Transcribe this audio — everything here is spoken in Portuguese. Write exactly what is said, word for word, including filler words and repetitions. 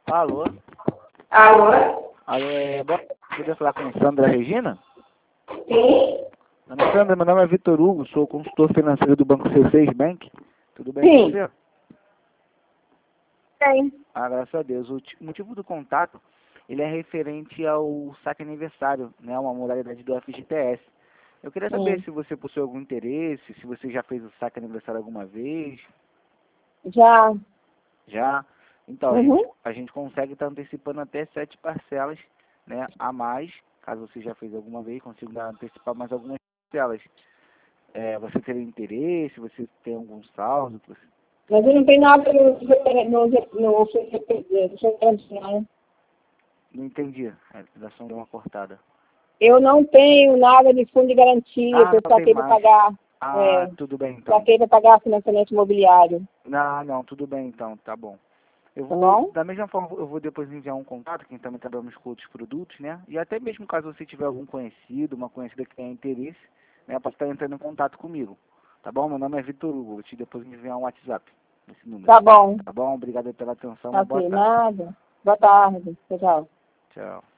Alô? Alô? Alô, é... Bom, poder falar com a Sandra Regina? Sim? Dona Sandra, meu nome é Vitor Hugo, sou consultor financeiro do Banco C seis Bank. Tudo bem Sim. com você? Sim. Ah, graças a Deus. O motivo do contato, ele é referente ao saque aniversário, né? Uma modalidade do F G T S. Eu queria saber Hum. se você possui algum interesse, se você já fez o saque aniversário alguma vez. Já. Já? Então, a gente, Uhum. a gente consegue estar antecipando até sete parcelas, né, a mais, caso você já fez alguma vez, consigo dar- antecipar mais algumas parcelas. É, você teria interesse, você tem algum saldo? que Você... Mas eu não tenho nada no no no C C P, não. Não entendi, a ligação deu uma cortada. Eu não tenho nada de fundo de garantia Ah, que eu não tem saquei para mais. pagar. Ah, É, tudo bem então. saquei para pagar financiamento imobiliário. Não, não, tudo bem então, tá bom. Eu Tá vou, bom? da mesma forma, eu vou depois enviar um contato, quem também trabalhamos com outros produtos, né? E até mesmo caso você tiver algum conhecido, uma conhecida que tenha interesse, né? Pode estar entrando em contato comigo. Tá bom? Meu nome é Vitor Hugo, vou te depois enviar um WhatsApp nesse número. Tá bom. Tá bom? Obrigado pela atenção, uma boa Ok, tarde. nada. Boa tarde. Tchau. Tchau.